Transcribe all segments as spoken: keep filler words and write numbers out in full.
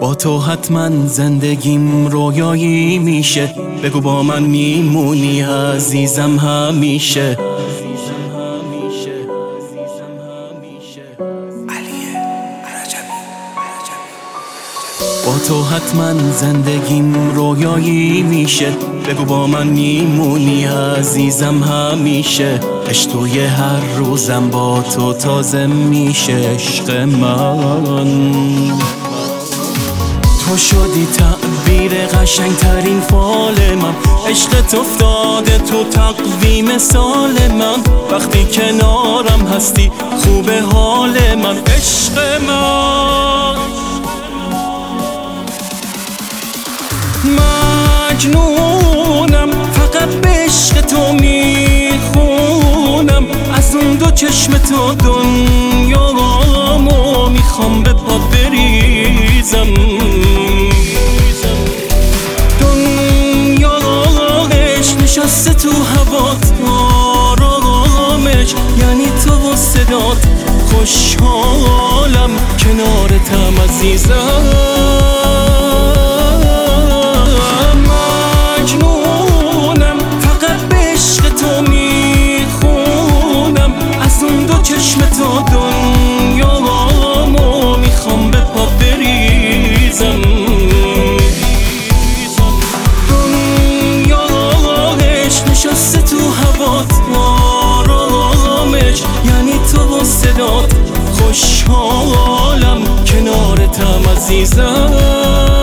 با تو حتما زندگیم رویایی میشه. بگو با من میمونی عزیزم همیشه. با تو حتما زندگیم رویایی میشه. بگو با من میمونی عزیزم همیشه. عشق توی هر روزم با تو تازه میشه. عشق من تو شدی تعبیر قشنگ ترین فال من. عشقت افتاده تو تقویم سال من. وقتی کنارم هستی خوبه حال من. عشق من مجنونم، فقط به عشق تو میخونم. از اون دو چشم تو دنیامو میخوام به پا بریزم. دنیاش نشسته تو هوات، آرامش یعنی تو و صدات. خوشحالم کنارتم عزیزم. چشم تو دنیامو میخوام به پا بریزم. دنیاش نشسته تو هوات، آرامش یعنی تو و صدات. خوشحالم کنارتم عزیزم.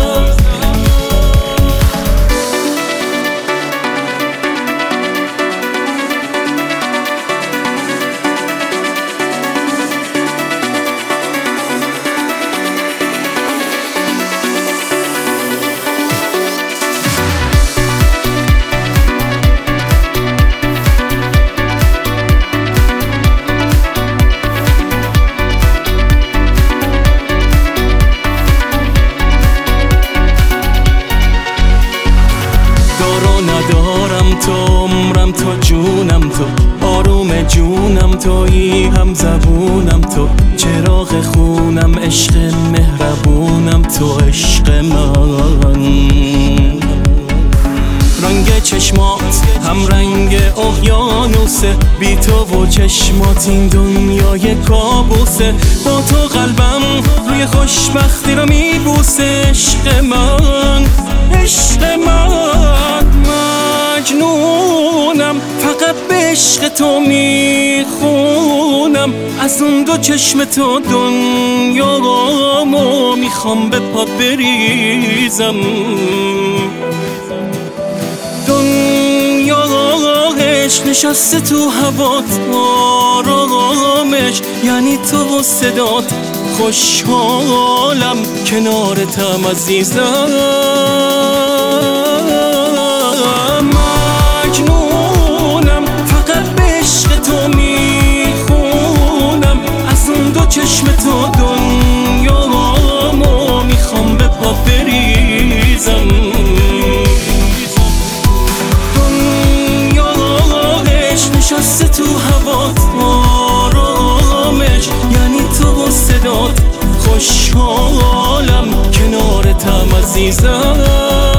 ندارم تو عمرم، تو جونم، تو آروم جونم، تویی هم زبونم، تو چراغ خونم، عشق مهربونم، تو عشق من. رنگ چشمات هم رنگ اقیانوسه، بی تو و چشمات این دنیای کابوسه. با تو قلبم روی خوشبختی رو میبوسه. عشق من، عشق من مجنونم، فقط به عشق تو میخونم. از اون دو چشم تو دنیامو میخوام به پا بریزم. دنیاش نشسته تو هوات، آرامش یعنی تو و صدات. خوشحالم کنارتم عزیزم. مجنونم، فقط به عشق تو میخونم. از اون دو چشم تو دنیامو میخوام به پا بریزم. دنیاش نشسته تو هوات، آرامش یعنی تو و صدات. خوشحالم کنارتم عزیزم.